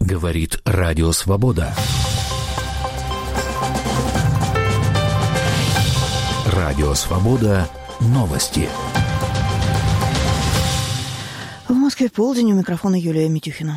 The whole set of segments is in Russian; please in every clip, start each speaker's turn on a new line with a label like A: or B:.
A: Говорит Радио Свобода. Радио Свобода. Новости.
B: В Москве полдень, у микрофона Юлия Митюхина.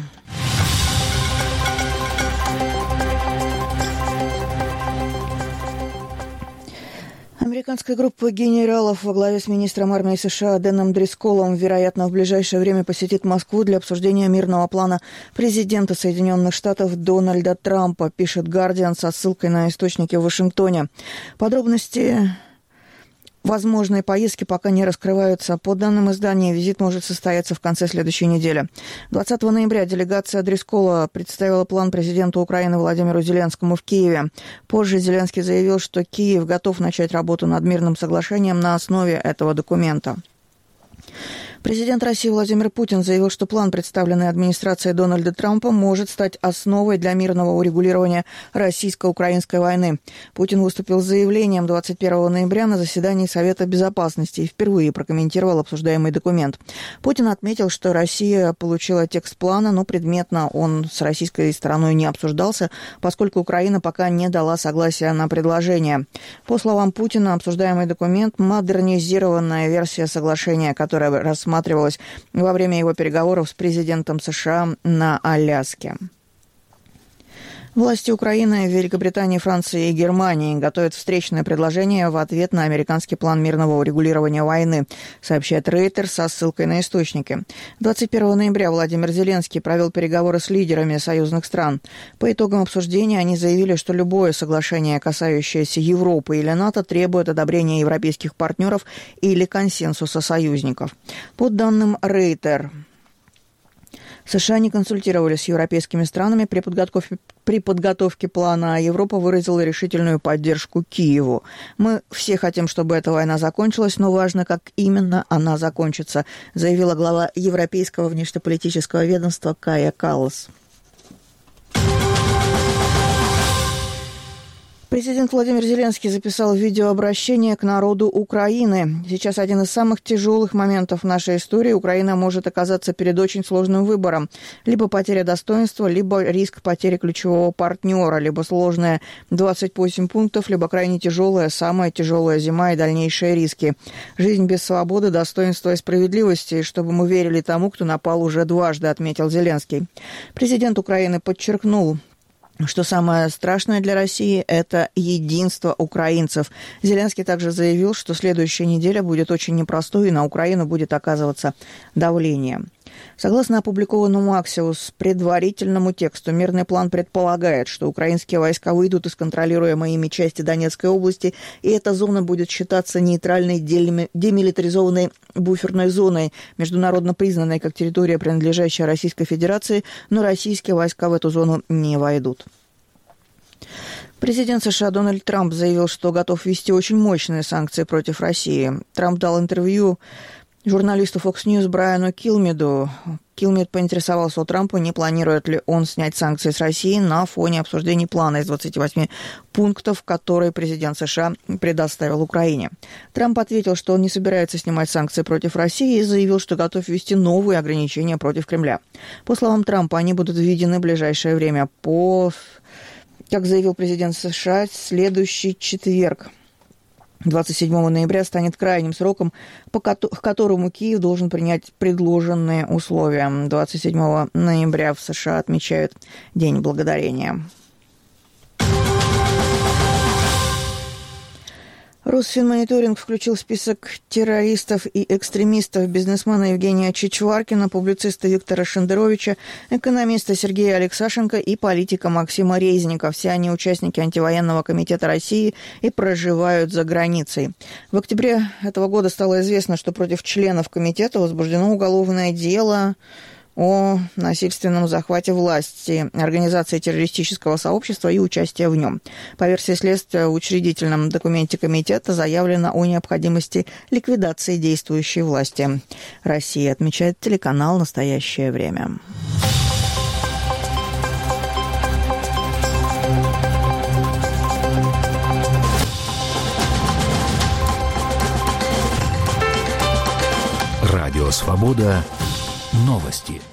B: Американская группа генералов во главе с министром армии США Дэном Дрисколом, вероятно, в ближайшее время посетит Москву для обсуждения мирного плана президента Соединенных Штатов Дональда Трампа, пишет «Гардиан» со ссылкой на источники в Вашингтоне. Подробности возможные поездки пока не раскрываются. По данным издания, визит может состояться в конце следующей недели. 20 ноября делегация Дрискола представила план президенту Украины Владимиру Зеленскому в Киеве. Позже Зеленский заявил, что Киев готов начать работу над мирным соглашением на основе этого документа. Президент России Владимир Путин заявил, что план, представленный администрацией Дональда Трампа, может стать основой для мирного урегулирования российско-украинской войны. Путин выступил с заявлением 21 ноября на заседании Совета Безопасности и впервые прокомментировал обсуждаемый документ. Путин отметил, что Россия получила текст плана, но предметно он с российской стороной не обсуждался, поскольку Украина пока не дала согласия на предложение. По словам Путина, обсуждаемый документ – модернизированная версия соглашения, которая рассматривалась во время его переговоров с президентом США на Аляске. Власти Украины, Великобритании, Франции и Германии готовят встречное предложение в ответ на американский план мирного урегулирования войны, сообщает Reuters со ссылкой на источники. 21 ноября Владимир Зеленский провел переговоры с лидерами союзных стран. По итогам обсуждения они заявили, что любое соглашение, касающееся Европы или НАТО, требует одобрения европейских партнеров или консенсуса союзников. По данным Reuters, США не консультировались с европейскими странами при подготовке плана, а Европа выразила решительную поддержку Киеву. «Мы все хотим, чтобы эта война закончилась, но важно, как именно она закончится», заявила глава Европейского внешнеполитического ведомства Кая Каллас. Президент Владимир Зеленский записал видеообращение к народу Украины. Сейчас один из самых тяжелых моментов в нашей истории. Украина может оказаться перед очень сложным выбором. Либо потеря достоинства, либо риск потери ключевого партнера, либо сложные 28 пунктов, либо крайне тяжелая, самая тяжелая зима и дальнейшие риски. Жизнь без свободы, достоинства и справедливости, и чтобы мы верили тому, кто напал уже дважды, отметил Зеленский. Президент Украины подчеркнул, что самое страшное для России – это единство украинцев. Зеленский также заявил, что следующая неделя будет очень непростой, и на Украину будет оказываться давление. Согласно опубликованному Axios предварительному тексту, мирный план предполагает, что украинские войска выйдут из контролируемой ими части Донецкой области, и эта зона будет считаться нейтральной демилитаризованной буферной зоной, международно признанной как территория, принадлежащая Российской Федерации, но российские войска в эту зону не войдут. Президент США Дональд Трамп заявил, что готов ввести очень мощные санкции против России. Трамп дал интервью журналисту Fox News Брайану Килмеду. Килмед поинтересовался у Трампа, не планирует ли он снять санкции с России на фоне обсуждений плана из 28 пунктов, которые президент США предоставил Украине. Трамп ответил, что он не собирается снимать санкции против России и заявил, что готов ввести новые ограничения против Кремля. По словам Трампа, они будут введены в ближайшее время. Как заявил президент США, следующий четверг, 27 ноября, станет крайним сроком, к которому Киев должен принять предложенные условия. 27 ноября в США отмечают День Благодарения. Росфинмониторинг включил в список террористов и экстремистов бизнесмена Евгения Чичваркина, публициста Виктора Шендеровича, экономиста Сергея Алексашенко и политика Максима Резника. Все они участники антивоенного комитета России и проживают за границей. В октябре этого года стало известно, что против членов комитета возбуждено уголовное дело о насильственном захвате власти, организации террористического сообщества и участия в нем. По версии следствия, в учредительном документе комитета заявлено о необходимости ликвидации действующей власти России, отмечает телеканал «Настоящее время».
A: Радио «Свобода». Новости.